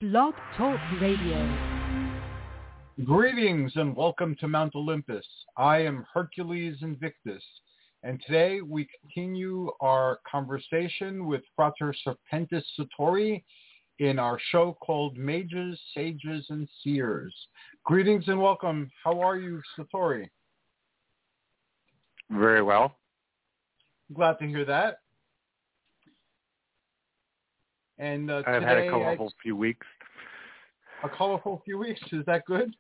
Blog Talk Radio. Greetings and welcome to Mount Olympus. I am Hercules Invictus, and today we continue our conversation with Frater Serpentis Satori in our show called Mages, Sages, and Seers. Greetings and welcome. How are you, Satori? Very well. Glad to hear that. And I've today, had a colorful few weeks. A colorful few weeks? Is that good?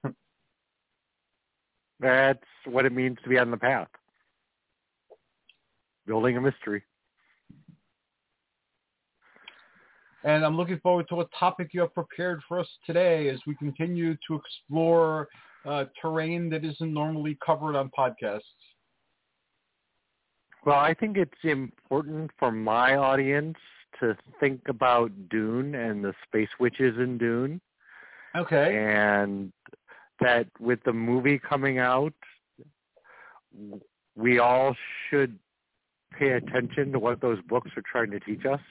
That's what it means to be on the path. Building a mystery. And I'm looking forward to a topic you have prepared for us today as we continue to explore terrain that isn't normally covered on podcasts. Well, I think it's important for my audience to think about Dune and the space witches in Dune. Okay. And that with the movie coming out, we all should pay attention to what those books are trying to teach us.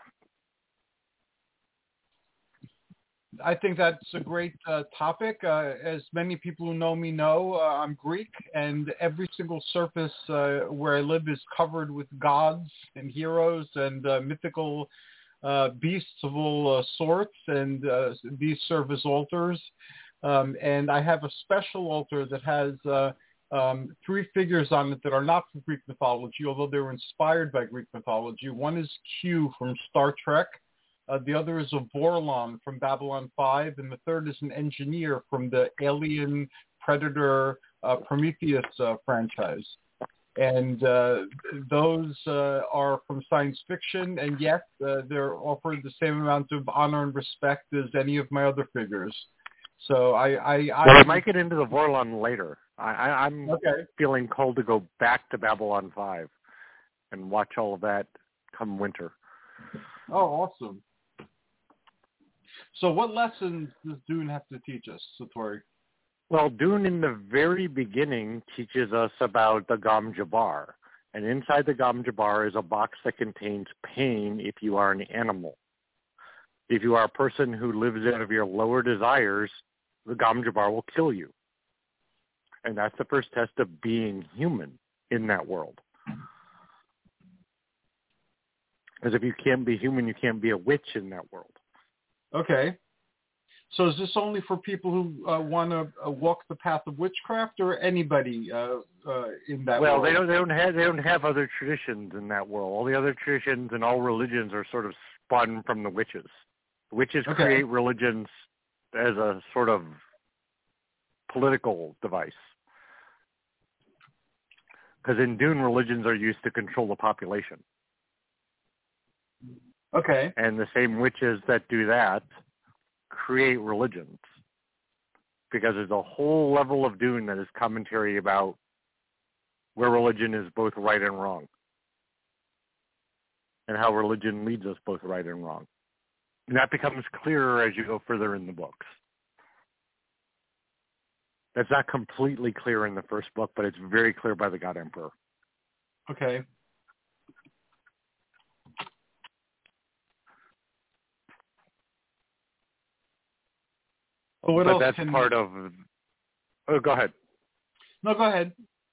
I think that's a great topic. As many people who know me know, I'm Greek, and every single surface where I live is covered with gods and heroes and mythical beasts of all sorts, and these serve as altars. And I have a special altar that has three figures on it that are not from Greek mythology, although they were inspired by Greek mythology. One is Q from Star Trek. The other is a Vorlon from Babylon 5, and the third is an engineer from the Alien Predator Prometheus franchise. And those are from science fiction, and yet they're offered the same amount of honor and respect as any of my other figures. So I might get into the Vorlon later. I'm okay. Feeling called to go back to Babylon 5 and watch all of that come winter. Oh, awesome. So what lessons does Dune have to teach us, Satori? Well, Dune in the very beginning teaches us about the Gom Jabbar. And inside the Gom Jabbar is a box that contains pain if you are an animal. If you are a person who lives out of your lower desires, the Gom Jabbar will kill you. And that's the first test of being human in that world. Because if you can't be human, you can't be a witch in that world. Okay. So is this only for people who want to walk the path of witchcraft, or anybody in that world? Well, they don't have other traditions in that world. All the other traditions and all religions are sort of spun from the witches. Witches create religions as a sort of political device. Because in Dune, religions are used to control the population. Okay. And the same witches that do that create religions. Because there's a whole level of Dune that is commentary about where religion is both right and wrong. And how religion leads us both right and wrong. And that becomes clearer as you go further in the books. That's not completely clear in the first book, but it's very clear by the God Emperor. Okay. But that's part of... Oh, go ahead. No, go ahead.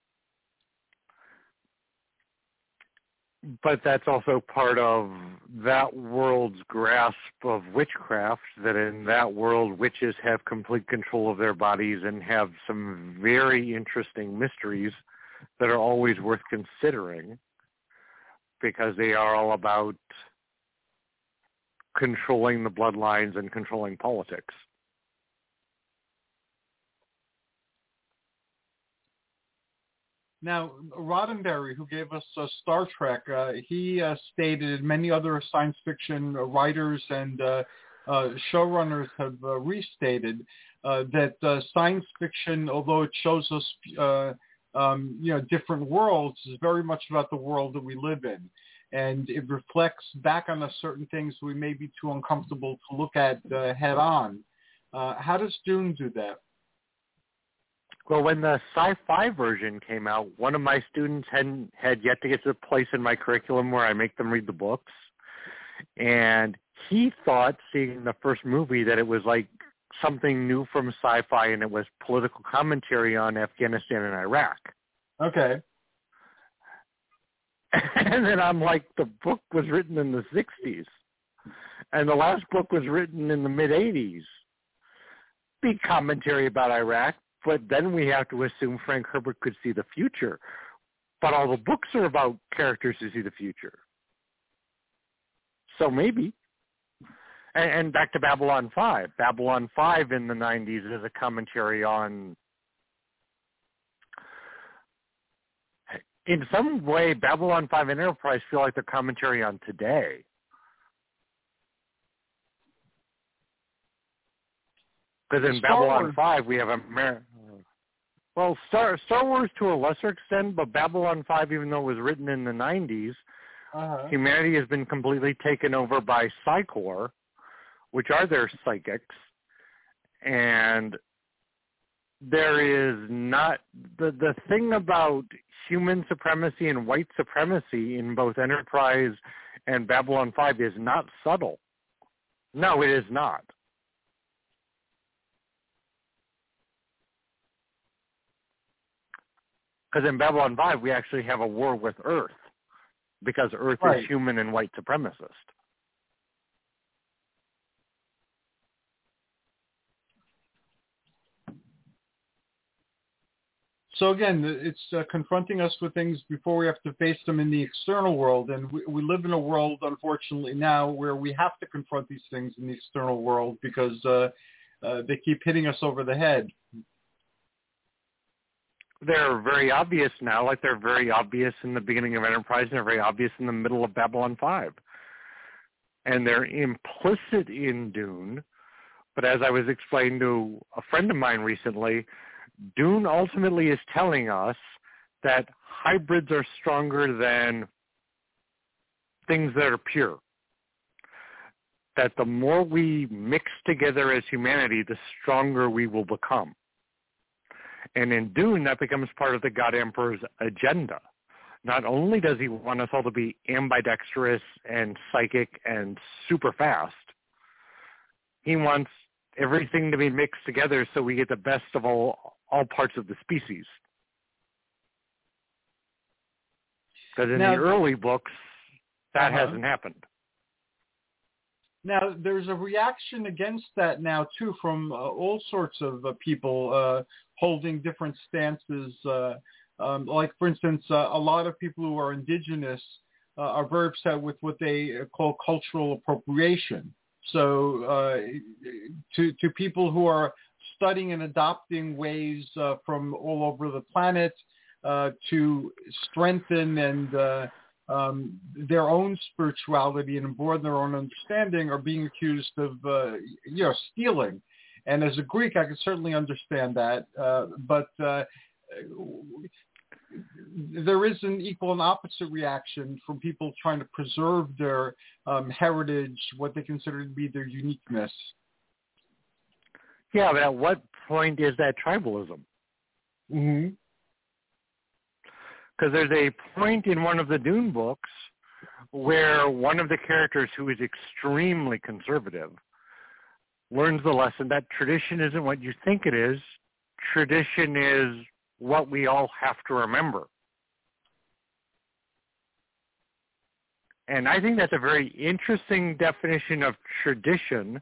But that's also part of that world's grasp of witchcraft, that in that world, witches have complete control of their bodies and have some very interesting mysteries that are always worth considering, because they are all about controlling the bloodlines and controlling politics. Now, Roddenberry, who gave us Star Trek, he stated, and many other science fiction writers and showrunners have restated that science fiction, although it shows us, different worlds, is very much about the world that we live in, and it reflects back on us certain things we may be too uncomfortable to look at head on. How does Dune do that? Well, when the sci-fi version came out, one of my students had yet to get to the place in my curriculum where I make them read the books. And he thought, seeing the first movie, that it was like something new from sci-fi, and it was political commentary on Afghanistan and Iraq. Okay. And then I'm like, the book was written in the 60s, and the last book was written in the mid-80s. Big commentary about Iraq, but then we have to assume Frank Herbert could see the future. But all the books are about characters who see the future. So maybe. And back to Babylon 5. Babylon 5 in the 90s is a commentary on... In some way, Babylon 5 and Enterprise feel like they're commentary on today. Because in Babylon 5, we have well, Star Wars to a lesser extent, but Babylon 5, even though it was written in the 90s, humanity has been completely taken over by Psychor, which are their psychics, and there is not the thing about human supremacy and white supremacy in both Enterprise and Babylon 5 is not subtle. No, it is not. Because in Babylon 5, we actually have a war with Earth, because Earth is human and white supremacist. So again, it's confronting us with things before we have to face them in the external world. And we live in a world, unfortunately, now where we have to confront these things in the external world because they keep hitting us over the head. They're very obvious now, like they're very obvious in the beginning of Enterprise, and they're very obvious in the middle of Babylon 5. And they're implicit in Dune. But as I was explaining to a friend of mine recently, Dune ultimately is telling us that hybrids are stronger than things that are pure. That the more we mix together as humanity, the stronger we will become. And in Dune, that becomes part of the God Emperor's agenda. Not only does he want us all to be ambidextrous and psychic and super fast, he wants everything to be mixed together so we get the best of all parts of the species. Because in the early books, that hasn't happened. Now, there's a reaction against that now, too, from all sorts of people holding different stances. Like, for instance, a lot of people who are indigenous are very upset with what they call cultural appropriation. So to people who are studying and adopting ways from all over the planet to strengthen and their own spirituality and broaden their own understanding are being accused of stealing. And as a Greek, I can certainly understand that, but there is an equal and opposite reaction from people trying to preserve their heritage, what they consider to be their uniqueness. Yeah, but at what point is that tribalism? Mm-hmm. Because there's a point in one of the Dune books where one of the characters who is extremely conservative learns the lesson that tradition isn't what you think it is. Tradition is what we all have to remember. And I think that's a very interesting definition of tradition.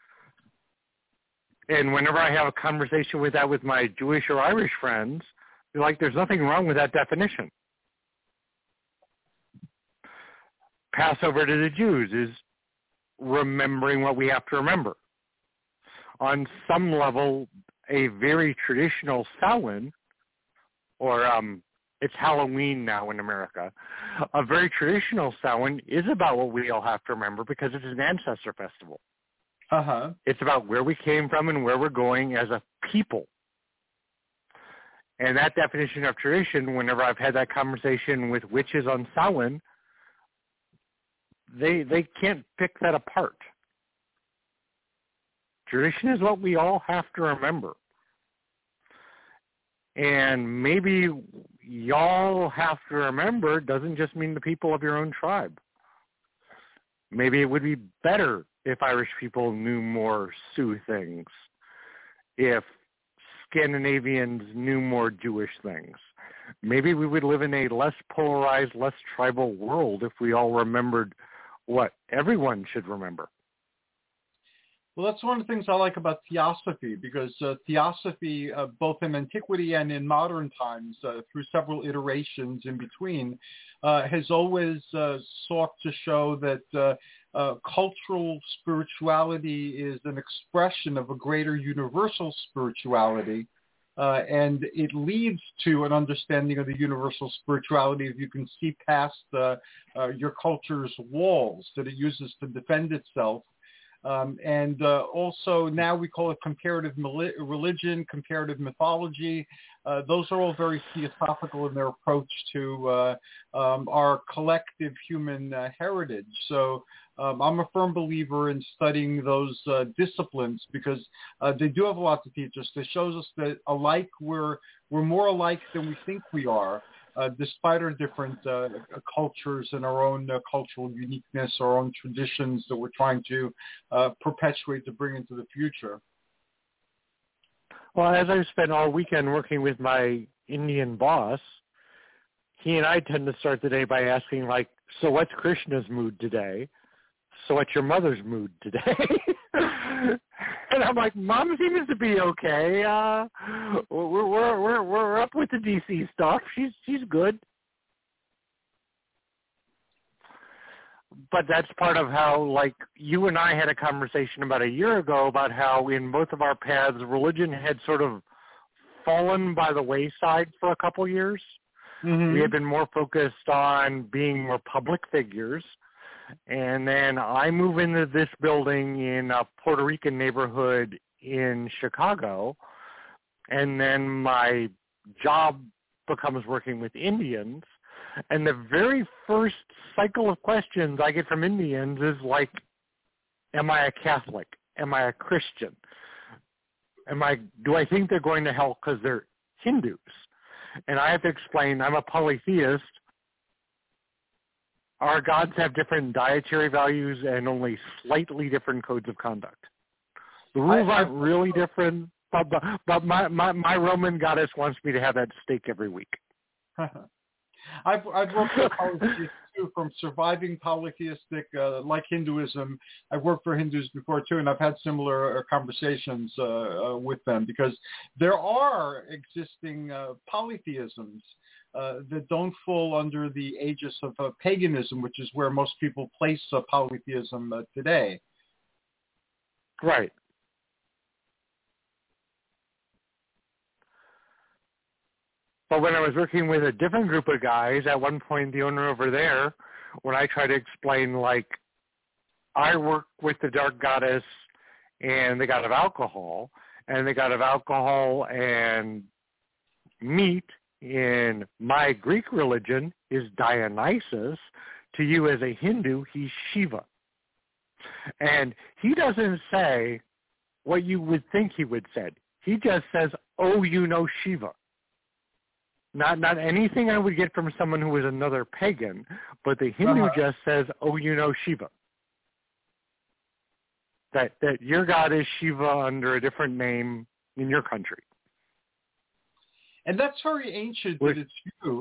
And whenever I have a conversation with that with my Jewish or Irish friends, they're like, there's nothing wrong with that definition. Passover to the Jews is remembering what we have to remember. On some level, a very traditional Samhain, or it's Halloween now in America, a very traditional Samhain is about what we all have to remember because it's an ancestor festival. It's about where we came from and where we're going as a people. And that definition of tradition, whenever I've had that conversation with witches on Samhain, they can't pick that apart. Tradition is what we all have to remember. And maybe y'all have to remember doesn't just mean the people of your own tribe. Maybe it would be better if Irish people knew more Sioux things, if Scandinavians knew more Jewish things. Maybe we would live in a less polarized, less tribal world if we all remembered what everyone should remember. Well, that's one of the things I like about theosophy, because theosophy, both in antiquity and in modern times, through several iterations in between, has always sought to show that cultural spirituality is an expression of a greater universal spirituality. And it leads to an understanding of the universal spirituality if you can see past your culture's walls that it uses to defend itself. And also now we call it comparative religion, comparative mythology. Those are all very theosophical in their approach to our collective human heritage. So I'm a firm believer in studying those disciplines because they do have a lot to teach us. It shows us that alike we're more alike than we think we are. Despite our different cultures and our own cultural uniqueness, our own traditions that we're trying to perpetuate to bring into the future. Well, as I've spent all weekend working with my Indian boss, he and I tend to start the day by asking, like, so what's Krishna's mood today? So what's your mother's mood today? And I'm like, Mom seems to be okay. We're up with the DC stuff. She's good. But that's part of how, like, you and I had a conversation about a year ago about how in both of our paths, religion had sort of fallen by the wayside for a couple years. Mm-hmm. We had been more focused on being more public figures. And then I move into this building in a Puerto Rican neighborhood in Chicago, and then my job becomes working with Indians. And the very first cycle of questions I get from Indians is like, am I a Catholic? Am I a Christian? Do I think they're going to hell because they're Hindus? And I have to explain, I'm a polytheist. Our gods have different dietary values and only slightly different codes of conduct. The rules aren't really different, but my Roman goddess wants me to have that steak every week. I've worked for polytheists too, from surviving polytheistic, like Hinduism. I've worked for Hindus before too, and I've had similar conversations with them because there are existing polytheisms that don't fall under the aegis of paganism, which is where most people place polytheism today. Right. But when I was working with a different group of guys, at one point the owner over there, when I try to explain, like, I work with the dark goddess and the god of alcohol, and the god of alcohol and meat in my Greek religion is Dionysus. To you as a Hindu, he's Shiva. And he doesn't say what you would think he would say. He just says, oh, you know Shiva. Not anything I would get from someone who is another pagan, but the Hindu just says, oh, you know Shiva. That your god is Shiva under a different name in your country. And that's very ancient, but it's true.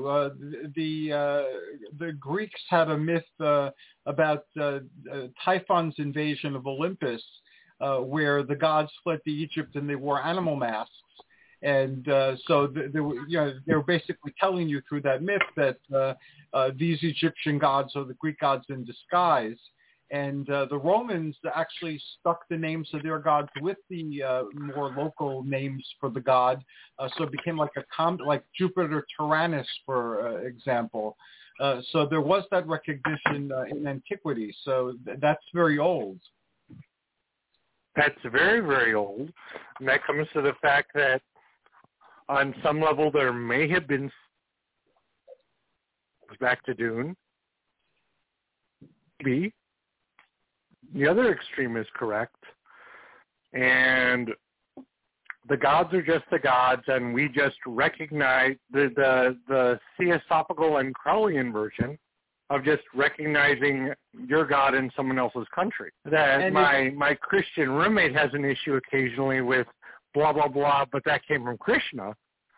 The Greeks had a myth about Typhon's invasion of Olympus, where the gods fled to Egypt and they wore animal masks. And so they were basically telling you through that myth that these Egyptian gods are the Greek gods in disguise. And the Romans actually stuck the names of their gods with the more local names for the god. So it became like like Jupiter Tyrannus, for example. So there was that recognition in antiquity. So that's very old. That's very, very old. And that comes to the fact that on some level there may have been, back to Dune, maybe. The other extreme is correct, and the gods are just the gods, and we just recognize the Theosophical and Crowleyan version of just recognizing your God in someone else's country. That my Christian roommate has an issue occasionally with blah, blah, blah, but that came from Krishna.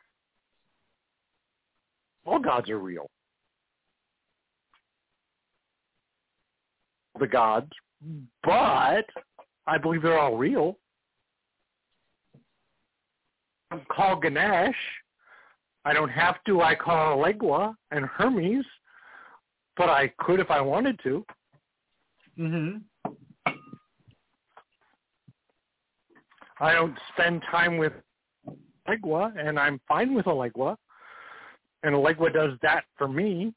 All gods are real. The gods, but I believe they're all real. I call Ganesh. I don't have to. I call Elegua and Hermes, but I could if I wanted to. Mm-hmm. I don't spend time with Elegua, and I'm fine with Elegua, and Elegua does that for me.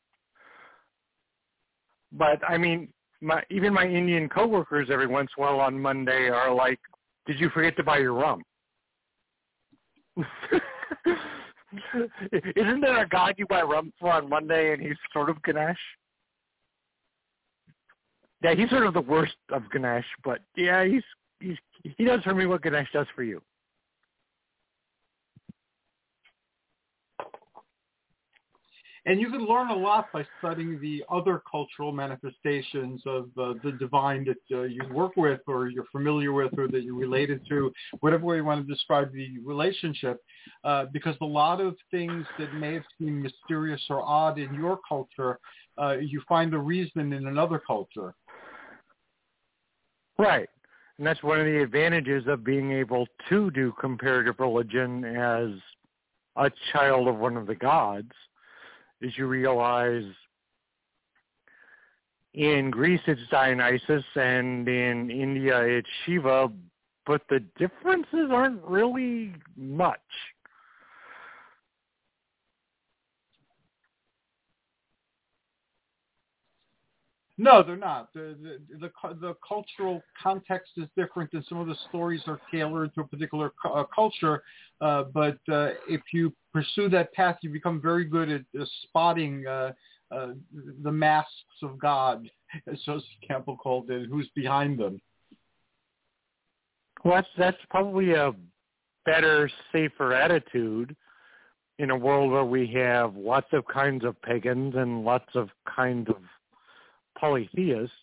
But, I mean, even my Indian coworkers every once in a while on Monday are like, did you forget to buy your rum? Isn't there a god you buy rum for on Monday, and he's sort of Ganesh? Yeah, he's sort of the worst of Ganesh, but yeah, he does for me what Ganesh does for you. And you can learn a lot by studying the other cultural manifestations of the divine that you work with or you're familiar with or that you're related to, whatever way you want to describe the relationship, because a lot of things that may have seemed mysterious or odd in your culture, you find the reason in another culture. Right. And that's one of the advantages of being able to do comparative religion as a child of one of the gods. Is you realize in Greece it's Dionysus and in India it's Shiva, but the differences aren't really much. No, they're not. The cultural context is different, and some of the stories are tailored to a particular culture. But if you pursue that path, you become very good at spotting the masks of God, as Joseph Campbell called it, who's behind them. Well, that's probably a better, safer attitude in a world where we have lots of kinds of pagans and lots of kinds of polytheists,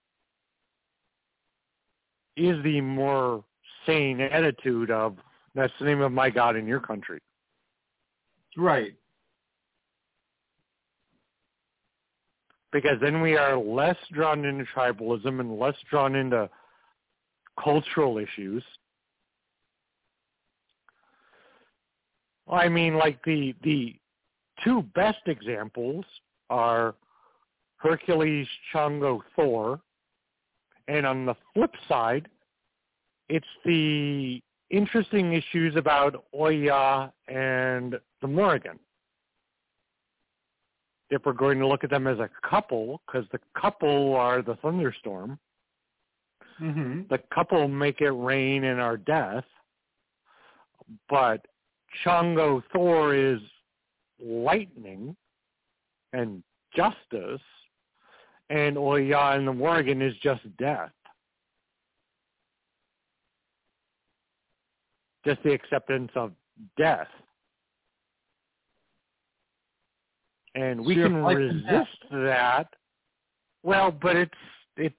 is the more sane attitude of, that's the name of my God in your country. Right. Because then we are less drawn into tribalism and less drawn into cultural issues. I mean, like the two best examples are Hercules, Chongo, Thor, and on the flip side, it's the interesting issues about Oya and the Morrigan. If we're going to look at them as a couple, because the couple are the thunderstorm, the couple make it rain in our death, but Chongo Thor is lightning and justice, and Oya and the Morrigan is just death. Just the acceptance of death. And we can resist that. Well, but it's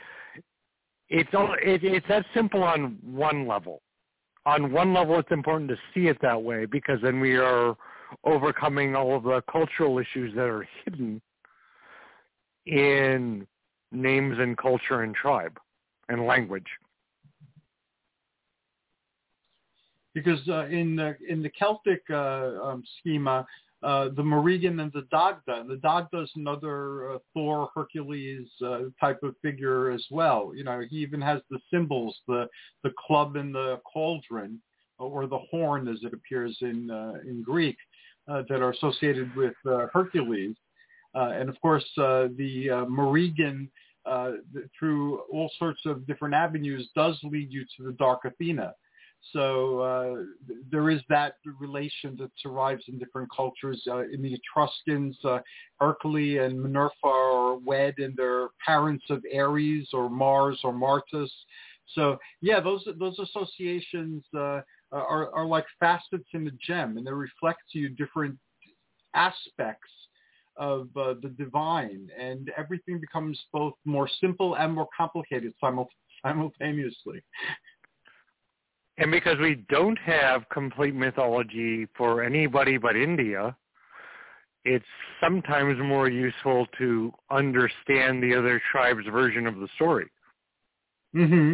that simple on one level. On one level, it's important to see it that way because then we are overcoming all of the cultural issues that are hidden in names and culture and tribe and language. Because in the Celtic schema, the Morrigan and the Dagda is another Thor, Hercules type of figure as well. You know, he even has the symbols, the club and the cauldron, or the horn as it appears in Greek, that are associated with Hercules. And of course, the Morrigan, through all sorts of different avenues, does lead you to the Dark Athena. So there is that relation that survives in different cultures. In the Etruscans, Hercules and Minerva are wed, and they're parents of Ares or Mars or Martus. So yeah, those associations are like facets in a gem, and they reflect to you different aspects of the divine, and everything becomes both more simple and more complicated simultaneously. And because we don't have complete mythology for anybody but India, it's sometimes more useful to understand the other tribe's version of the story. Mm-hmm.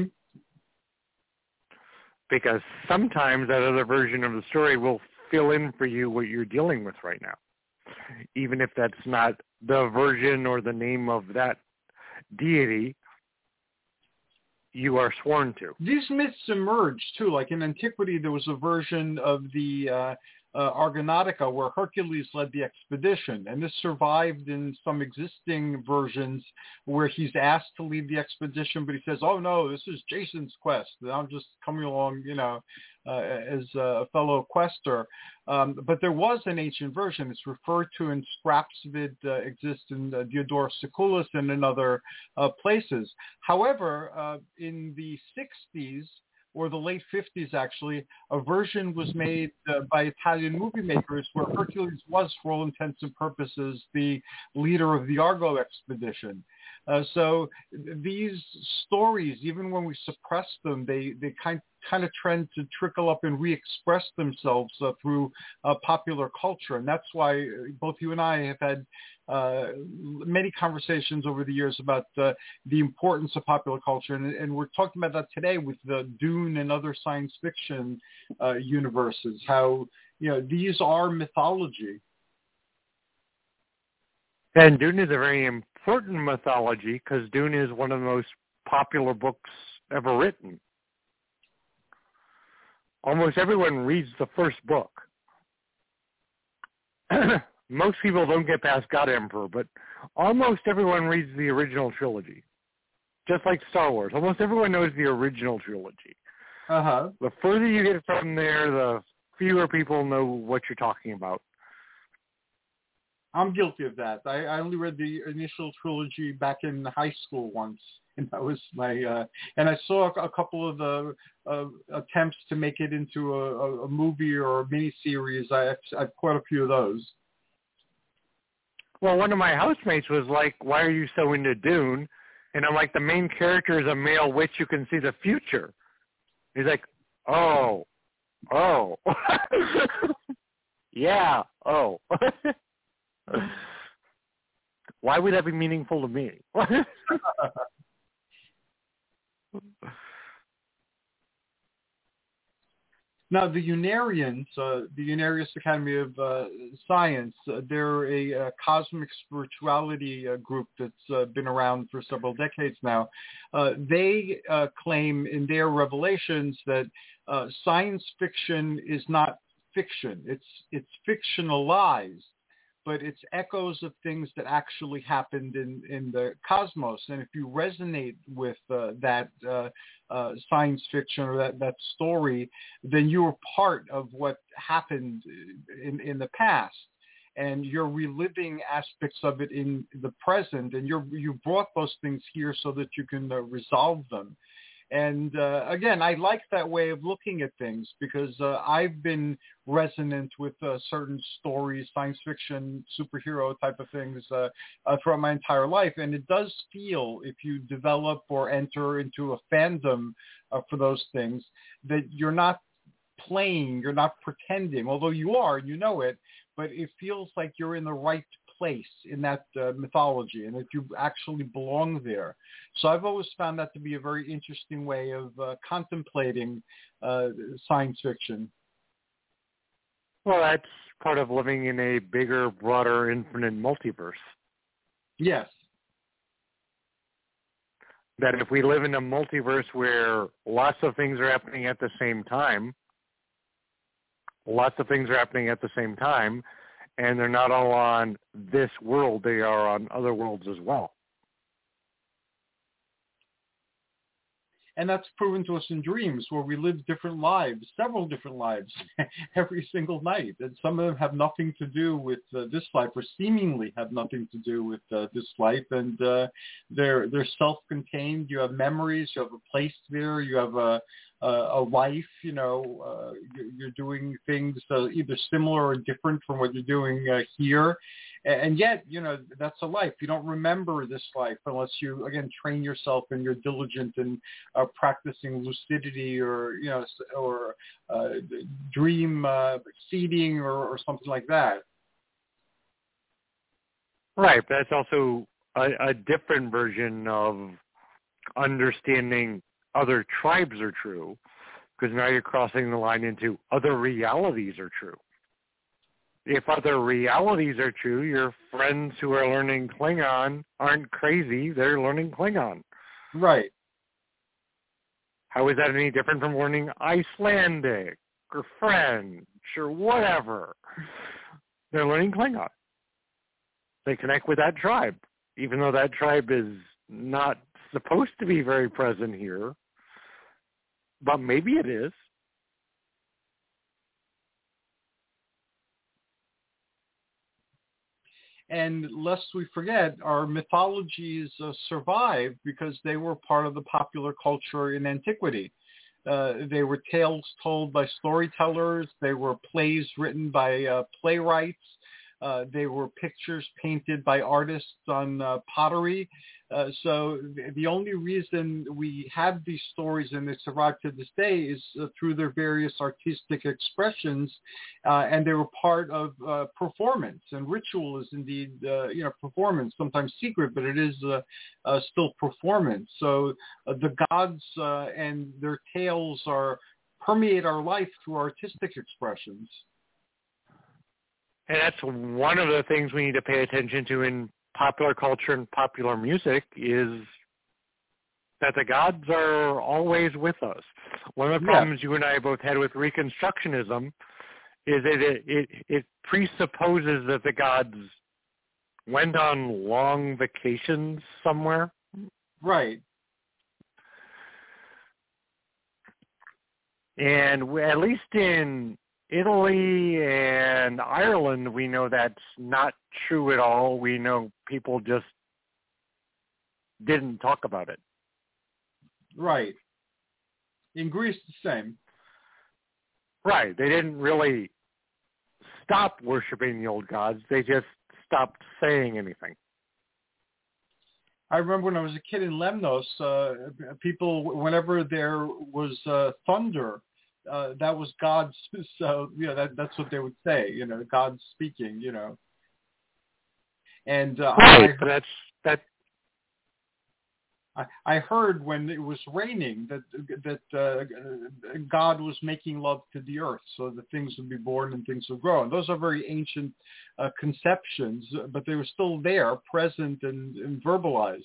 Because sometimes that other version of the story will fill in for you what you're dealing with right now, even if that's not the version or the name of that deity you are sworn to. These myths emerged too. Like in antiquity, there was a version of the Argonautica where Hercules led the expedition, and this survived in some existing versions where he's asked to lead the expedition, but he says, "Oh no, this is Jason's quest. I'm just coming along, as a fellow quester." But there was an ancient version. It's referred to in scraps of it, exists in Diodorus Siculus and in other places. However, in the 60s, or the late 50s, actually, a version was made by Italian movie makers where Hercules was, for all intents and purposes, the leader of the Argo expedition. So these stories, even when we suppress them, they kind of trend to trickle up and re-express themselves through popular culture. And that's why both you and I have had many conversations over the years about the importance of popular culture. And we're talking about that today with the Dune and other science fiction universes, how, these are mythology. And Dune is a very important mythology because Dune is one of the most popular books ever written. Almost everyone reads the first book. Most people don't get past God Emperor, but almost everyone reads the original trilogy. Just like Star Wars. Almost everyone knows the original trilogy. Uh-huh. The further you get from there, the fewer people know what you're talking about. I'm guilty of that. I only read the initial trilogy back in high school once, and that was my. And I saw a couple of the attempts to make it into a movie or a miniseries. I've caught a few of those. Well, one of my housemates was like, "Why are you so into Dune?" And I'm like, "The main character is a male witch who can see the future." He's like, "Oh, yeah, oh." Why would that be meaningful to me? Now, the Unarians, the Unarius Academy of Science, they're a cosmic spirituality group that's been around for several decades now. They claim in their revelations that science fiction is not fiction. It's fictionalized, but it's echoes of things that actually happened in the cosmos. And if you resonate with that science fiction or that story, then you are part of what happened in the past. And you're reliving aspects of it in the present. And you brought those things here so that you can resolve them. And again, I like that way of looking at things because I've been resonant with certain stories, science fiction, superhero type of things throughout my entire life. And it does feel, if you develop or enter into a fandom for those things, that you're not playing, you're not pretending, although you are, you know it, but it feels like you're in the right place in that mythology and that you actually belong there. So I've always found that to be a very interesting way of contemplating science fiction. Well, that's part of living in a bigger, broader, infinite multiverse. Yes. That if we live in a multiverse where lots of things are happening at the same time, and they're not all on this world, they are on other worlds as well. And that's proven to us in dreams where we live different lives, several different lives, every single night. And some of them have nothing to do with this life or seemingly have nothing to do with this life. And they're self-contained. You have memories. You have a place there. You have a life. You're doing things either similar or different from what you're doing here. And yet, that's a life. You don't remember this life unless you, again, train yourself and you're diligent in practicing lucidity or dream seeding or something like that. Right, but that's also a different version of understanding other tribes are true, because now you're crossing the line into other realities are true. If other realities are true, your friends who are learning Klingon aren't crazy. They're learning Klingon. Right. How is that any different from learning Icelandic or French or whatever? They're learning Klingon. They connect with that tribe, even though that tribe is not supposed to be very present here. But maybe it is. And lest we forget, our mythologies survived because they were part of the popular culture in antiquity. They were tales told by storytellers. They were plays written by playwrights. They were pictures painted by artists on pottery. So the only reason we have these stories and they survive to this day is through their various artistic expressions, and they were part of performance. And ritual is indeed, performance, sometimes secret, but it is still performance. So the gods and their tales permeate our life through artistic expressions. And that's one of the things we need to pay attention to in popular culture and popular music is that the gods are always with us. One of the problems you and I both had with Reconstructionism is that it presupposes that the gods went on long vacations somewhere. Right. And at least in Italy and Ireland, we know that's not true at all. We know people just didn't talk about it. Right. In Greece, the same. Right. They didn't really stop worshiping the old gods. They just stopped saying anything. I remember when I was a kid in Lemnos, people, whenever there was thunder, that was God. So that's what they would say. God speaking. And right. I heard when it was raining that God was making love to the earth, so that things would be born and things would grow. And those are very ancient conceptions, but they were still there, present and verbalized.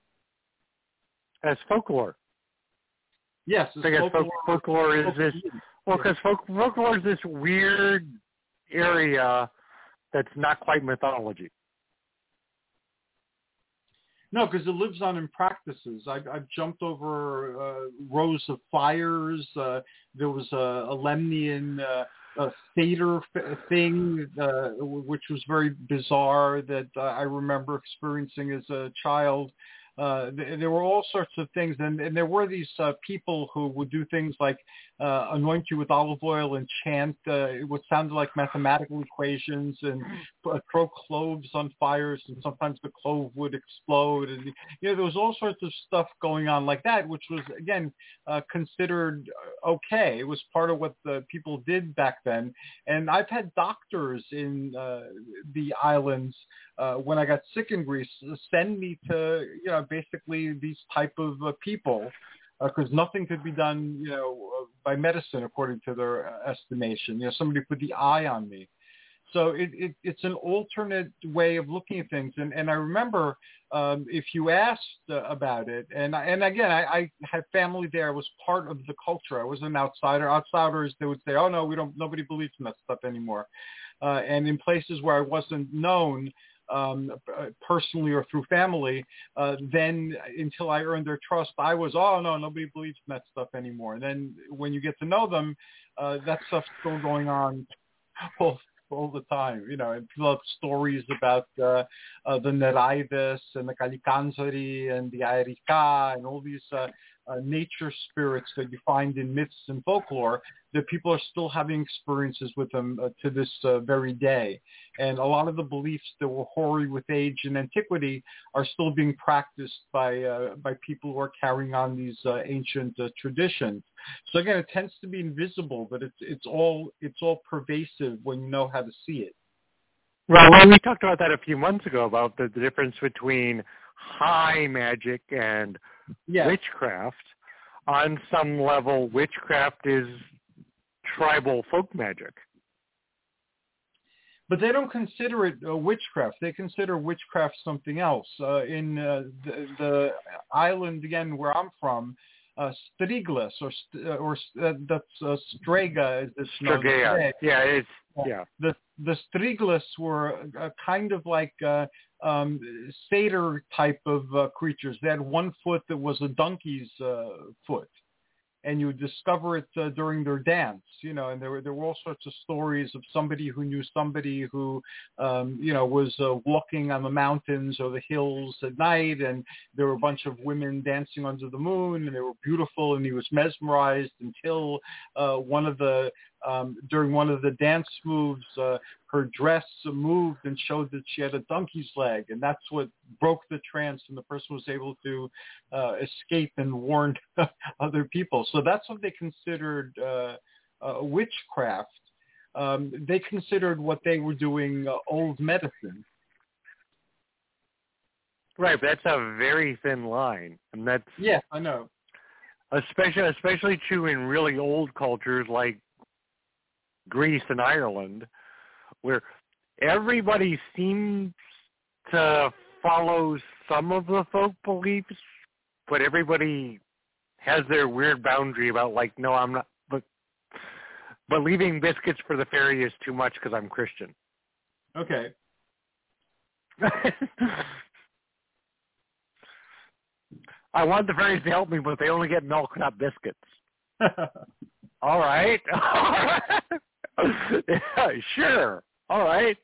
As folklore. Yes, folklore is this. Well, because folklore is this weird area that's not quite mythology. No, because it lives on in practices. I've jumped over rows of fires. There was a Lemnian Seder thing, which was very bizarre that I remember experiencing as a child. There were all sorts of things, and there were these people who would do things like anoint you with olive oil and chant what sounded like mathematical equations, and throw cloves on fires, and sometimes the clove would explode. And there was all sorts of stuff going on like that, which was again considered okay. It was part of what the people did back then. And I've had doctors in the islands when I got sick in Greece send me to basically these type of people, because nothing could be done, by medicine according to their estimation. Somebody put the eye on me. So it's an alternate way of looking at things. And I remember if you asked about it, and again, I had family there. I was part of the culture. I was an outsider. Outsiders, they would say, oh, no, nobody believes in that stuff anymore. And in places where I wasn't known, personally or through family, then until I earned their trust, I was, oh, no, nobody believes in that stuff anymore. And then when you get to know them, that stuff's still going on all the time, and people have stories about the Nereides and the Kalikanzari and the Aerika and all these nature spirits that you find in myths and folklore, that people are still having experiences with them to this very day. And a lot of the beliefs that were hoary with age and antiquity are still being practiced by people who are carrying on these ancient traditions. So again, it tends to be invisible, but it's all pervasive when you know how to see it. Well, we talked about that a few months ago about the difference between high magic and witchcraft. On some level, witchcraft is tribal folk magic. But they don't consider it witchcraft. They consider witchcraft something else. In the island, again, where I'm from, Striglis, or that's Strega, as it's known today. Yeah, it's, yeah. The Striglis were kind of like satyr type of creatures. They had one foot that was a donkey's foot, and you would discover it during their dance, and there were all sorts of stories of somebody who knew somebody who, was walking on the mountains or the hills at night, and there were a bunch of women dancing under the moon, and they were beautiful, and he was mesmerized until during one of the dance moves, her dress moved and showed that she had a donkey's leg, and that's what broke the trance, and the person was able to escape and warn other people. So that's what they considered witchcraft. They considered what they were doing old medicine. Right, but that's a very thin line, and that's I know. Especially true in really old cultures like Greece and Ireland, where everybody seems to follow some of the folk beliefs, but everybody has their weird boundary about like, no, I'm not, but leaving biscuits for the fairy is too much because I'm Christian. Okay. I want the fairies to help me, but they only get milk, not biscuits. All right. Yeah, sure. All right.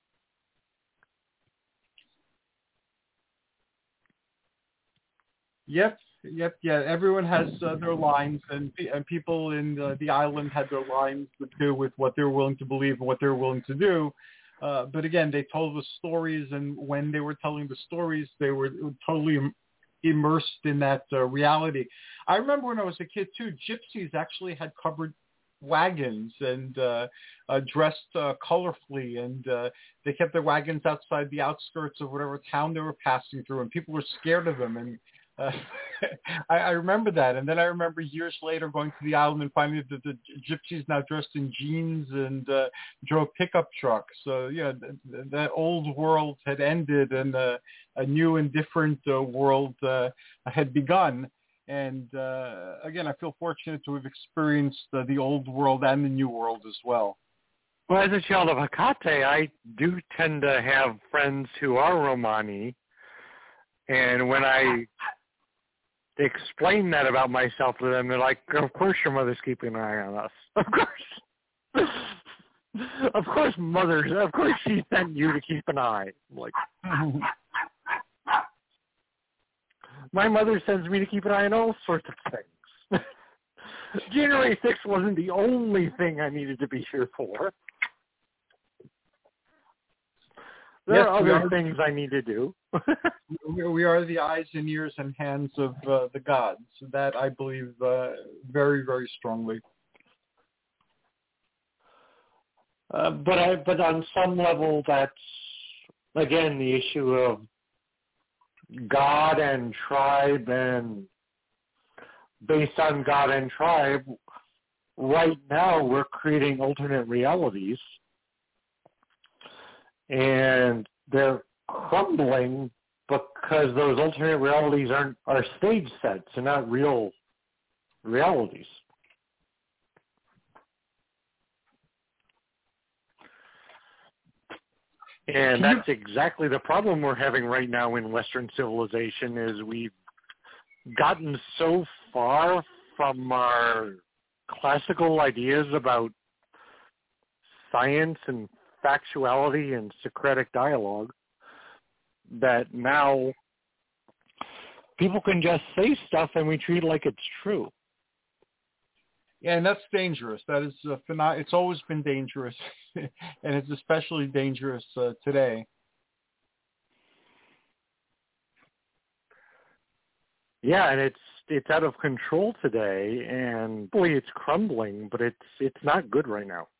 Yep. Yeah. Everyone has their lines, and people in the island had their lines to do with what they're willing to believe and what they're willing to do. But again, they told the stories, and when they were telling the stories, they were totally immersed in that reality. I remember when I was a kid too, gypsies actually had covered wagons and dressed colorfully, and they kept their wagons outside the outskirts of whatever town they were passing through, and people were scared of them. And I remember that. And then I remember years later going to the island and finding that the gypsies now dressed in jeans and drove pickup trucks. So, that old world had ended, and a new and different world had begun. And again, I feel fortunate to have experienced the old world and the new world as well. Well, as a child of Hecate, I do tend to have friends who are Romani. And when I explain that about myself to them, they're like, of course your mother's keeping an eye on us. Of course. Of course, she sent you to keep an eye. I'm like, my mother sends me to keep an eye on all sorts of things. January 6th wasn't the only thing I needed to be here for. There are other things I need to do. We are the eyes and ears and hands of the gods. That I believe very, very strongly. But on some level, that's, again, the issue of God and tribe, and based on God and tribe, right now we're creating alternate realities, and they're crumbling because those alternate realities are stage sets and not real realities. And that's exactly the problem we're having right now in Western civilization, is we've gotten so far from our classical ideas about science and factuality and Socratic dialogue that now people can just say stuff and we treat it like it's true. Yeah, and that's dangerous. That is, it's always been dangerous, and it's especially dangerous today. Yeah, and it's out of control today, and boy, it's crumbling, but it's not good right now.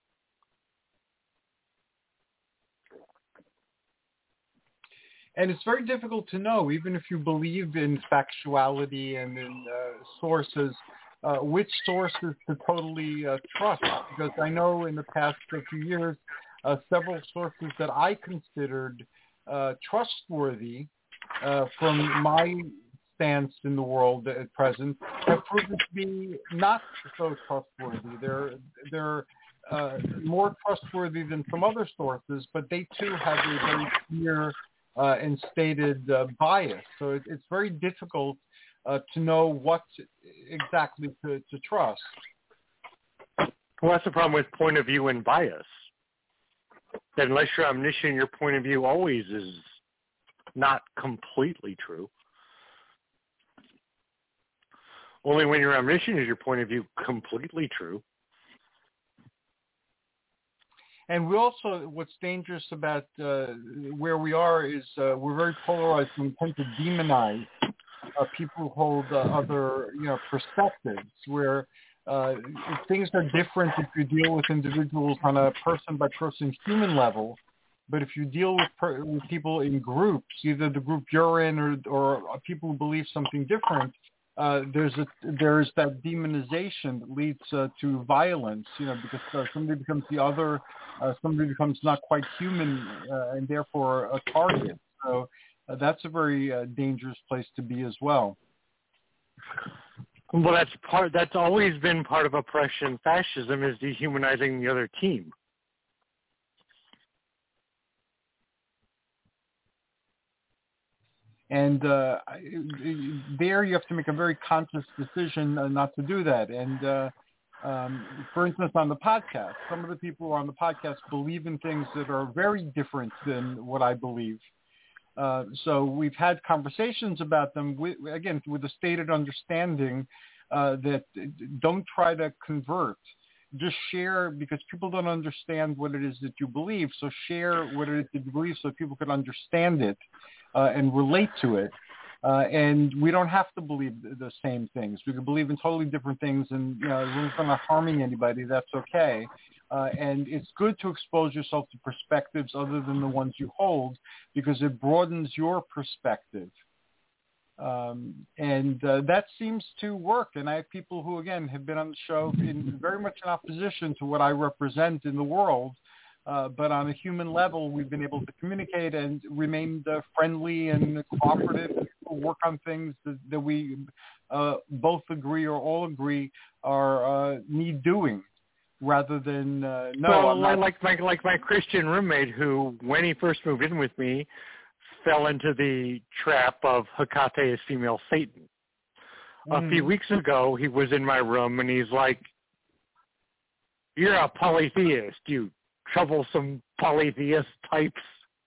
And it's very difficult to know, even if you believe in factuality and in sources, which sources to totally trust. Because I know in the past few years, several sources that I considered trustworthy from my stance in the world at present have proven to be not so trustworthy. They're more trustworthy than some other sources, but they too have a very clear and stated bias. So it's very difficult to know what exactly to trust. Well, that's the problem with point of view and bias. That unless you're omniscient, your point of view always is not completely true. Only when you're omniscient is your point of view completely true. And we also, what's dangerous about where we are is we're very polarized and we tend to demonize people who hold other, perspectives, where things are different if you deal with individuals on a person-by-person human level. But if you deal with people in groups, either the group you're in or people who believe something different, there's that demonization that leads to violence, because somebody becomes the other, somebody becomes not quite human and therefore a target. So that's a very dangerous place to be as well. Well, that's always been part of oppression. Fascism is dehumanizing the other team. And there you have to make a very conscious decision not to do that. And for instance, on the podcast, some of the people who are on the podcast believe in things that are very different than what I believe. So we've had conversations about them, with a stated understanding that don't try to convert. Just share, because people don't understand what it is that you believe. So share what it is that you believe so people can understand it and relate to it. And we don't have to believe the same things. We can believe in totally different things, and as long as we're not harming anybody, that's okay. And it's good to expose yourself to perspectives other than the ones you hold, because it broadens your perspective. And that seems to work. And I have people who, again, have been on the show very much in opposition to what I represent in the world. But on a human level, we've been able to communicate and remain friendly and cooperative and work on things that we both agree or all agree are need doing, rather than no. Well, like my Christian roommate, who, when he first moved in with me, fell into the trap of Hecate as female Satan. A few weeks ago, he was in my room, and he's like, "You're a polytheist, you troublesome polytheist types."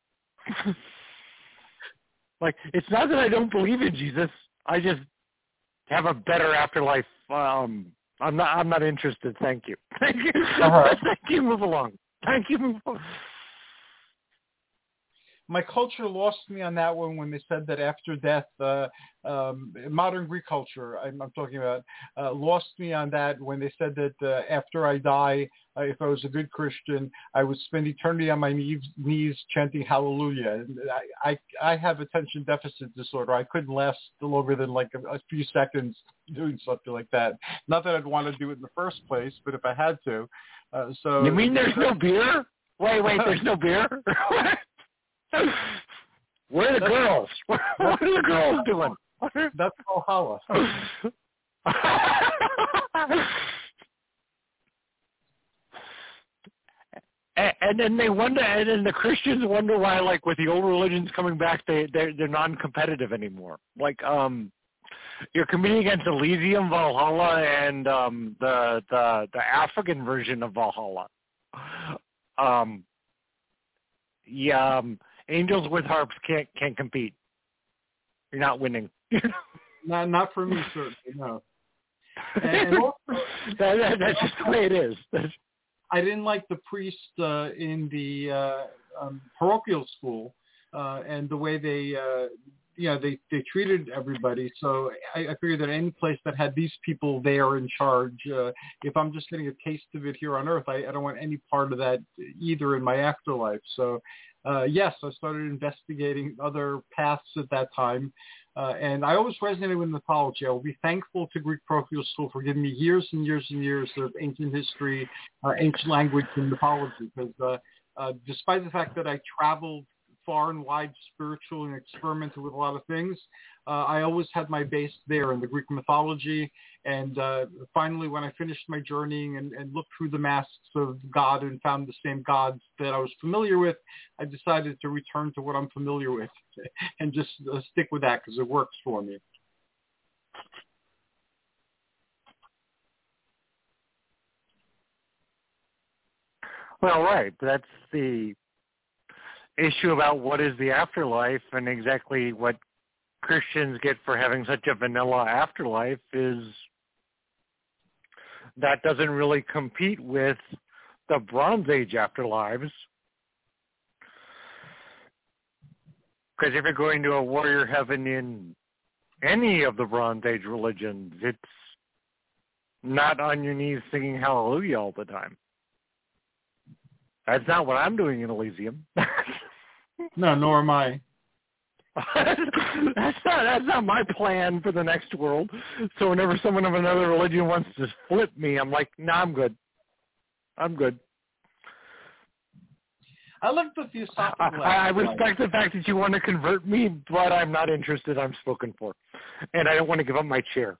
Like, it's not that I don't believe in Jesus. I just have a better afterlife. I'm not interested. Thank you. Thank you. Uh-huh. Thank you. Move along. Thank you. Move along. My culture lost me on that one when they said that after death, modern Greek culture, I'm talking about, lost me on that when they said that after I die, if I was a good Christian, I would spend eternity on my knees chanting hallelujah. And I have attention deficit disorder. I couldn't last longer than like a few seconds doing something like that. Not that I'd want to do it in the first place, but if I had to. So you mean there's no beer? Wait, there's no beer? Where are the girls? What are the girls doing? That's Valhalla. And then they wonder, and then the Christians wonder why, like, with the old religions coming back, they're non-competitive anymore. Like, you're competing against Elysium, Valhalla, and the African version of Valhalla. Angels with harps can't compete. You're not winning. Not for me, certainly, no. And also, that's just the way it is. I didn't like the priest in the parochial school and the way they treated everybody. So I figured that any place that had these people there in charge, if I'm just getting a taste of it here on Earth, I don't want any part of that either in my afterlife. So yes, I started investigating other paths at that time. And I always resonated with mythology. I will be thankful to Greek parochial school for giving me years and years and years of ancient history, ancient language, and mythology. Because despite the fact that I traveled far and wide spiritually and experimented with a lot of things, I always had my base there in the Greek mythology. And finally, when I finished my journeying and looked through the masks of God and found the same gods that I was familiar with, I decided to return to what I'm familiar with and just stick with that because it works for me. Well, right. That's the issue about what is the afterlife, and exactly what Christians get for having such a vanilla afterlife is that doesn't really compete with the Bronze Age afterlives. Because if you're going to a warrior heaven in any of the Bronze Age religions, it's not on your knees singing hallelujah all the time. That's not what I'm doing in Elysium. No, nor am I. That's not my plan for the next world. So whenever someone of another religion wants to flip me, I'm like, nah, I'm good. I like the philosophical. I respect the fact that you want to convert me, but I'm not interested. I'm spoken for. And I don't want to give up my chair.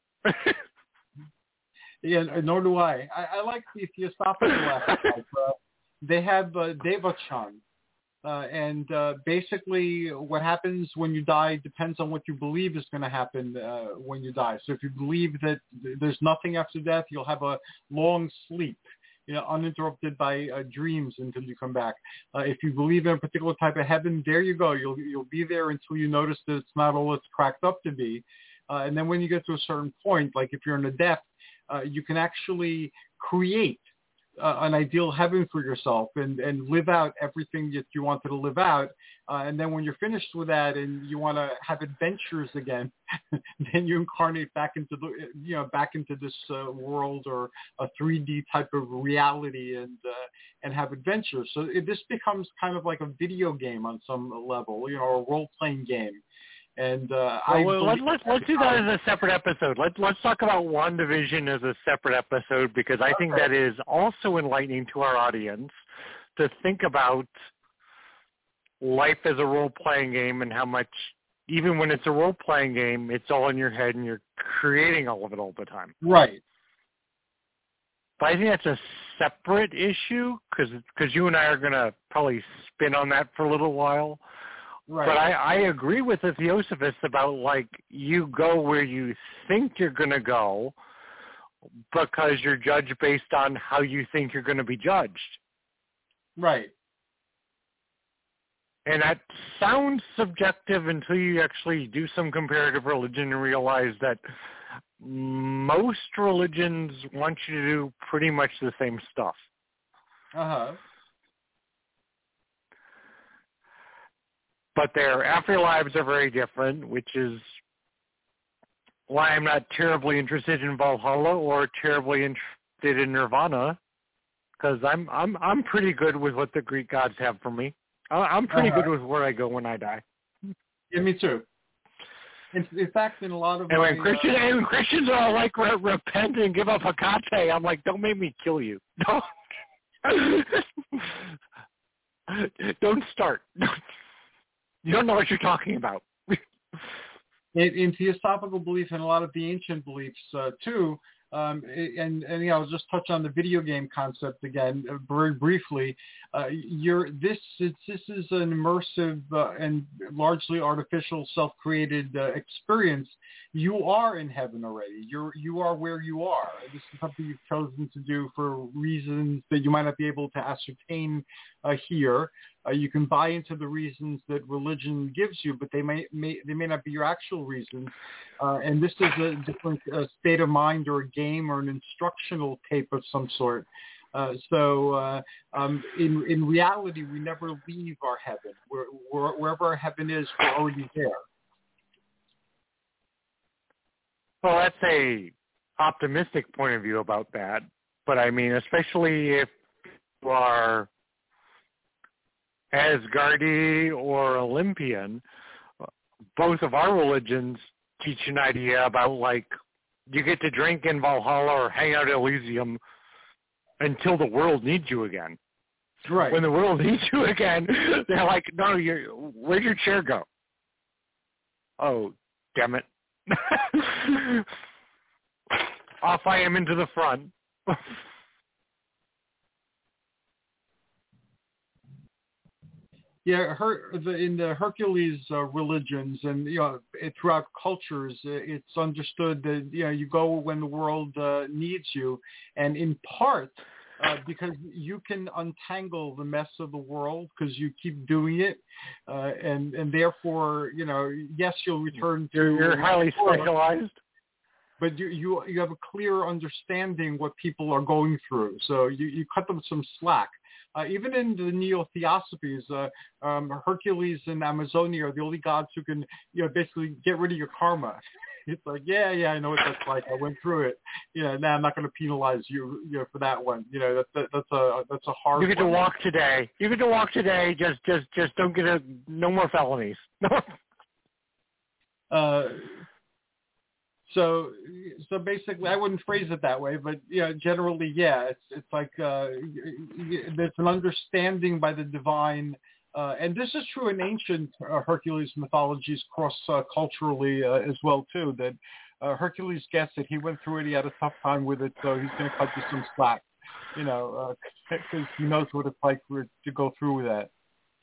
Yeah, nor do I. I like the theosophical aspect. They have Devachan. And basically what happens when you die depends on what you believe is going to happen when you die. So if you believe that there's nothing after death, you'll have a long sleep, uninterrupted by dreams until you come back. If you believe in a particular type of heaven, there you go. You'll be there until you notice that it's not all it's cracked up to be. And then when you get to a certain point, like if you're in a death, you can actually create an ideal heaven for yourself and live out everything that you wanted to live out. And then when you're finished with that and you want to have adventures again, then you incarnate back into this world or a 3D type of reality and have adventures. So this becomes kind of like a video game on some level, a role-playing game. And let's do that as a separate episode. Let's talk about WandaVision as a separate episode, because I think that is also enlightening to our audience to think about life as a role-playing game and how much, even when it's a role-playing game, it's all in your head and you're creating all of it all the time. Right. But I think that's a separate issue because you and I are going to probably spin on that for a little while. Right. But I agree with the Theosophists about, like, you go where you think you're going to go because you're judged based on how you think you're going to be judged. Right. And that sounds subjective until you actually do some comparative religion and realize that most religions want you to do pretty much the same stuff. Uh-huh. But their afterlives are very different, which is why I'm not terribly interested in Valhalla or terribly interested in Nirvana, because I'm pretty good with what the Greek gods have for me. I'm pretty good with where I go when I die. Yeah, me too. In fact, in a lot of when Christians are all like, repent and give up Hecate, I'm like, don't make me kill you. Don't start. You don't know what you're talking about. In theosophical belief and a lot of the ancient beliefs too, and I'll just touch on the video game concept again very briefly. This is an immersive and largely artificial, self-created experience. You are in heaven already. You are where you are. This is something you've chosen to do for reasons that you might not be able to ascertain here. You can buy into the reasons that religion gives you, but they may not be your actual reasons. And this is a different state of mind or a game or an instructional tape of some sort. So in reality, we never leave our heaven. Wherever our heaven is, we're already there. Well, that's a optimistic point of view about that. But I mean, especially if you are Asgardi or Olympian, both of our religions teach an idea about, like, you get to drink in Valhalla or hang out at Elysium until the world needs you again. Right. When the world needs you again, they're like, no, where'd your chair go? Oh, damn it. Off I am into the front. Yeah, in the Hercules religions and throughout cultures, it's understood that you go when the world needs you, and in part because you can untangle the mess of the world because you keep doing it, and therefore yes, you'll return to. You're highly specialized. But you have a clear understanding what people are going through, so you cut them some slack. Even in the neo-theosophies, Hercules and Amazonia are the only gods who can, basically get rid of your karma. It's like, yeah, I know what that's like. I went through it. I'm not going to penalize you, for that one. That's a hard. You get to walk today. You get to walk today. Just don't get no more felonies. So basically, I wouldn't phrase it that way, but generally, it's like there's an understanding by the divine, and this is true in ancient Hercules mythologies cross-culturally as well too. That Hercules gets it; he went through it; he had a tough time with it, so he's going to cut you some slack, because he knows what it's like to go through with that.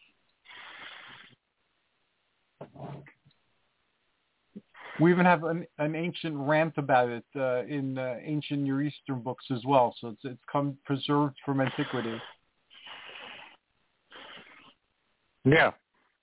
We even have an ancient rant about it in ancient Near Eastern books as well. So it's come preserved from antiquity. Yeah.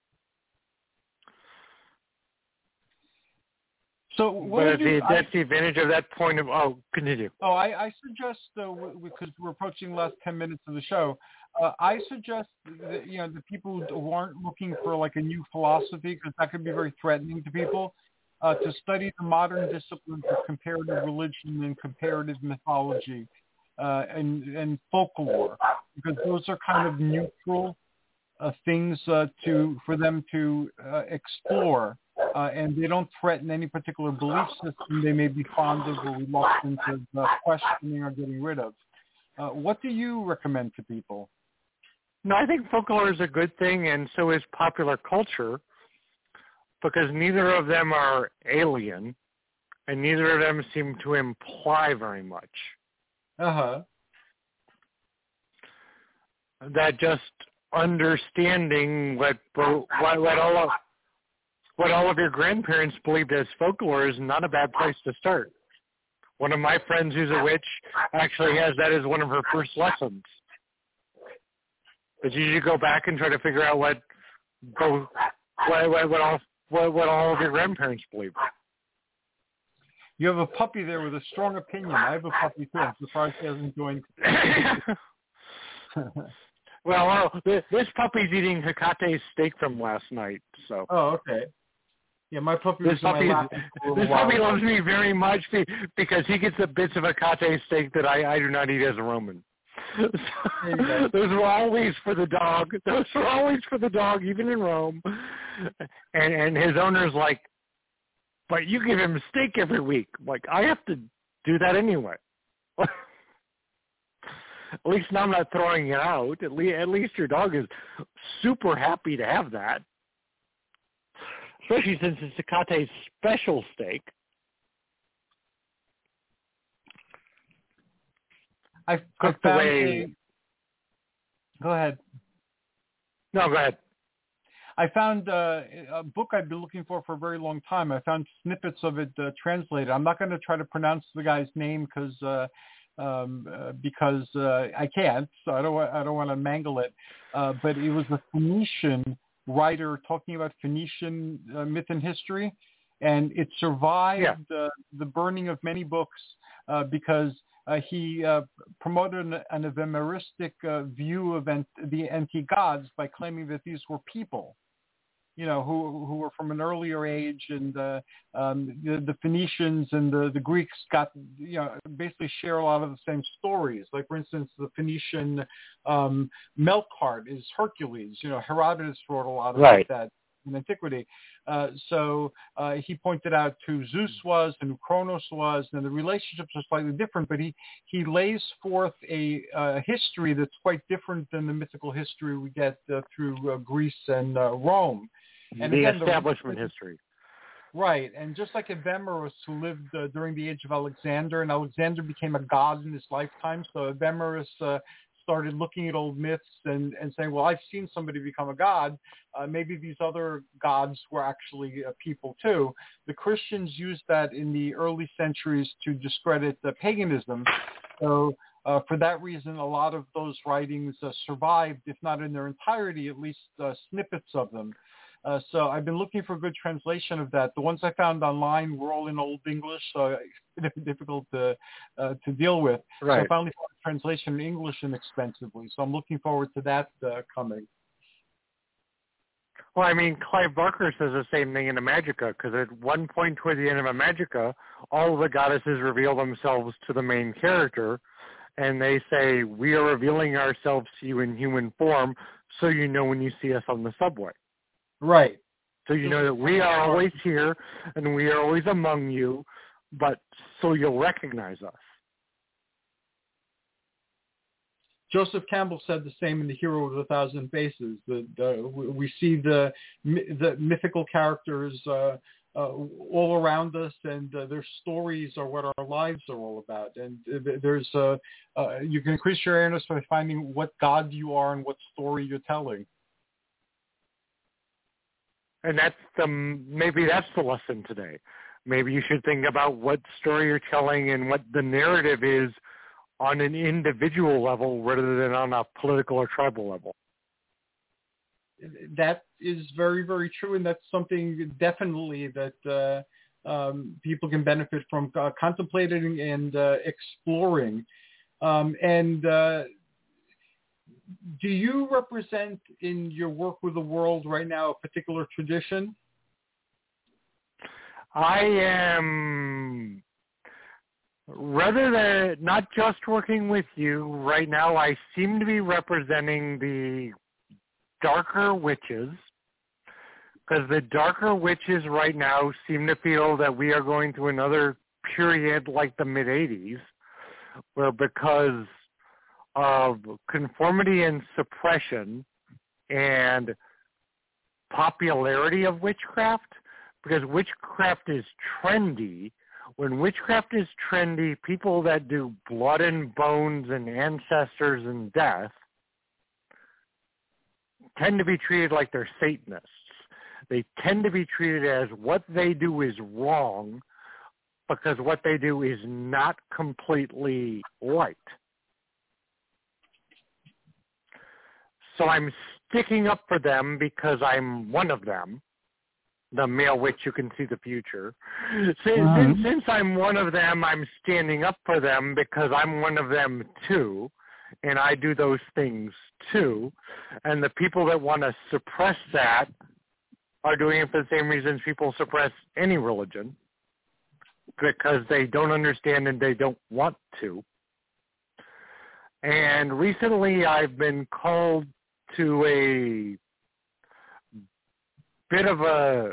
So that's the advantage of that point of. Oh, continue. Oh, I suggest because we're approaching the last 10 minutes of the show. I suggest that the people who aren't looking for like a new philosophy, because that could be very threatening to people. To study the modern disciplines of comparative religion and comparative mythology and folklore, because those are kind of neutral things for them to explore, and they don't threaten any particular belief system they may be fond of or reluctant of questioning or getting rid of. What do you recommend to people? No, I think folklore is a good thing, and so is popular culture. Because neither of them are alien, and neither of them seem to imply very much. Uh-huh. That just understanding what all of your grandparents believed as folklore is not a bad place to start. One of my friends who's a witch actually has that as one of her first lessons. But you should go back and try to figure out what all of your grandparents believe. You have a puppy there with a strong opinion. I have a puppy too. I'm surprised he hasn't joined. Well, this puppy's eating Hecate's steak from last night. So. Oh, okay. Yeah, my puppy was in my lap. This puppy loves me very much because he gets the bits of Hecate steak that I do not eat as a Roman. Those were always for the dog. Those were always for the dog, even in Rome. And his owner's like, but you give him steak every week. I'm like, I have to do that anyway. At least now I'm not throwing it out. At least your dog is super happy to have that. Especially since it's Hecate's special steak. I found Go ahead. No, go ahead. I found a book I've been looking for a very long time. I found snippets of it translated. I'm not going to try to pronounce the guy's name because because I can't, so I don't want to mangle it. But it was a Phoenician writer talking about Phoenician myth and history, and it survived the burning of many books because he promoted an epimeristic view of the anti-gods by claiming that these were people, who were from an earlier age, and the Phoenicians and the Greeks got, basically share a lot of the same stories. Like, for instance, the Phoenician milk cart is Hercules. Herodotus wrote a lot about that in antiquity. So he pointed out who Zeus was and who Kronos was, and the relationships are slightly different, but he lays forth a history that's quite different than the mythical history we get through Greece and Rome. And the again, establishment history. Right. And just like Ephemerus, who lived during the age of Alexander, and Alexander became a god in his lifetime, so Ephemerus started looking at old myths and saying, well, I've seen somebody become a god. Maybe these other gods were actually people too. The Christians used that in the early centuries to discredit paganism. So for that reason, a lot of those writings survived, if not in their entirety, at least snippets of them. So I've been looking for a good translation of that. The ones I found online were all in Old English, so it's difficult to deal with. Right. So I finally found a translation in English inexpensively. So I'm looking forward to that coming. Well, I mean, Clive Barker says the same thing in Imagica, because at one point toward the end of Imagica, all of the goddesses reveal themselves to the main character, and they say, we are revealing ourselves to you in human form, so you know when you see us on the subway. Right. So you know that we are always here and we are always among you, but so you'll recognize us. Joseph Campbell said the same in The Hero with a Thousand Faces. That we see the mythical characters all around us, and their stories are what our lives are all about. And there's you can increase your awareness by finding what God you are and what story you're telling. And maybe that's the lesson today. Maybe you should think about what story you're telling and what the narrative is on an individual level rather than on a political or tribal level. That is very, very true, and that's something definitely that people can benefit from contemplating and exploring. Do you represent in your work with the world right now a particular tradition? I am, rather than not just working with you, right now I seem to be representing the darker witches, because the darker witches right now seem to feel that we are going through another period like the mid-'80s, where because of conformity and suppression and popularity of witchcraft, because witchcraft is trendy. When witchcraft is trendy, people that do blood and bones and ancestors and death tend to be treated like they're Satanists. They tend to be treated as what they do is wrong because what they do is not completely right. So I'm sticking up for them because I'm one of them, the male witch who can see the future. Since I'm one of them, I'm standing up for them because I'm one of them too, and I do those things too. And the people that want to suppress that are doing it for the same reasons people suppress any religion, because they don't understand and they don't want to. And recently I've been called to a bit of a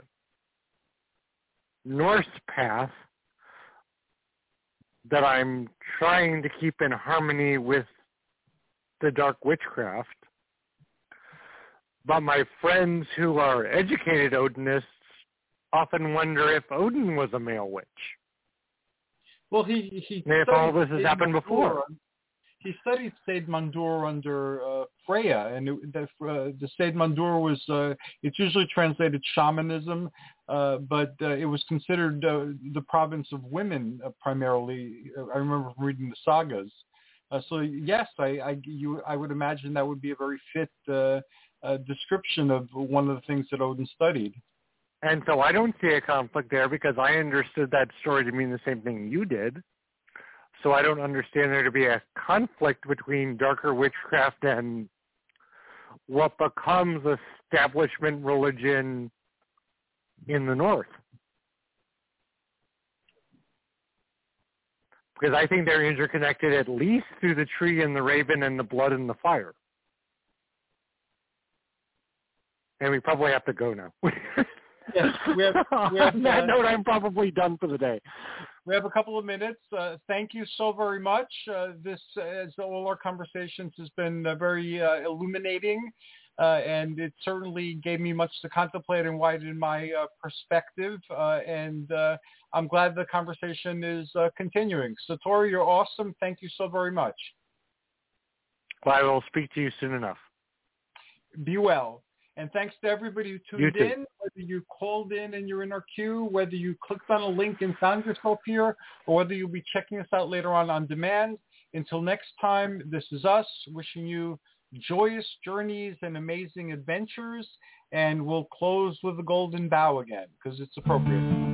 Norse path that I'm trying to keep in harmony with the dark witchcraft. But my friends who are educated Odinists often wonder if Odin was a male witch. Well, he if all this has happened before. he studied Stade Mandur under Freya, and the Stade Mandur was, it's usually translated shamanism, but it was considered the province of women primarily. I remember from reading the sagas. So yes, I would imagine that would be a very fit description of one of the things that Odin studied. And so I don't see a conflict there because I understood that story to mean the same thing you did. So I don't understand there to be a conflict between darker witchcraft and what becomes establishment religion in the North. Because I think they're interconnected at least through the tree and the raven and the blood and the fire. And we probably have to go now. Yes, we have on that note, I'm probably done for the day. We have a couple of minutes. Thank you so very much. This, as all our conversations, has been very illuminating, and it certainly gave me much to contemplate and widened my perspective. And I'm glad the conversation is continuing. Satori, you're awesome. Thank you so very much. Well, I will speak to you soon enough. Be well. And thanks to everybody who tuned in, whether you called in and you're in our queue, whether you clicked on a link and found yourself here, or whether you'll be checking us out later on demand. Until next time, this is us wishing you joyous journeys and amazing adventures, and we'll close with the golden bow again because it's appropriate.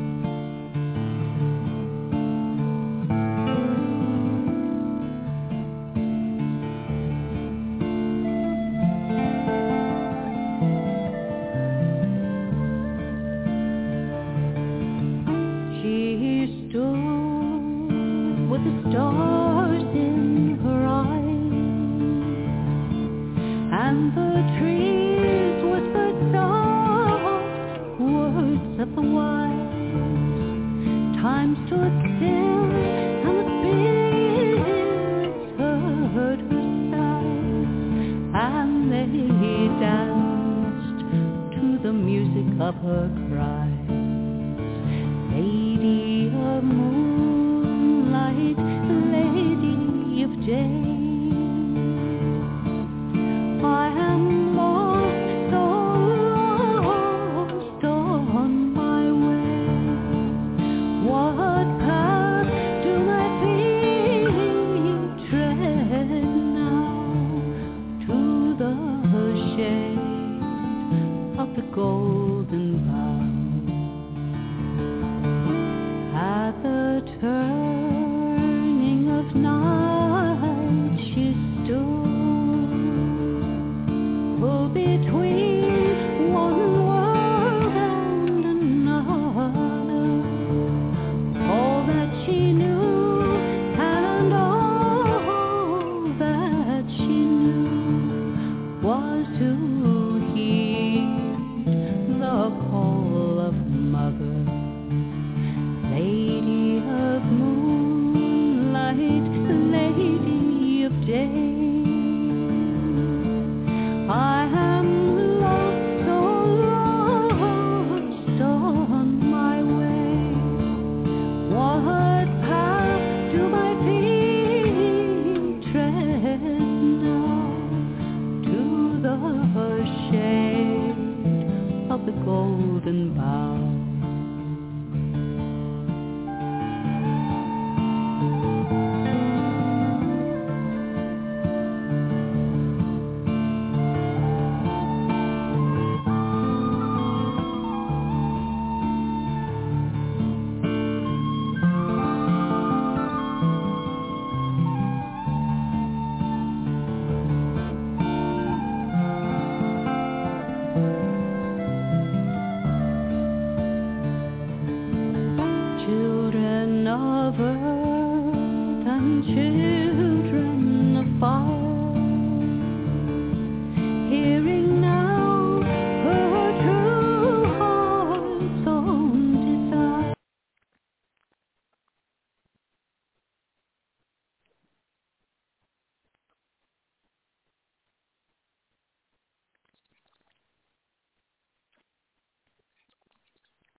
Golden bough.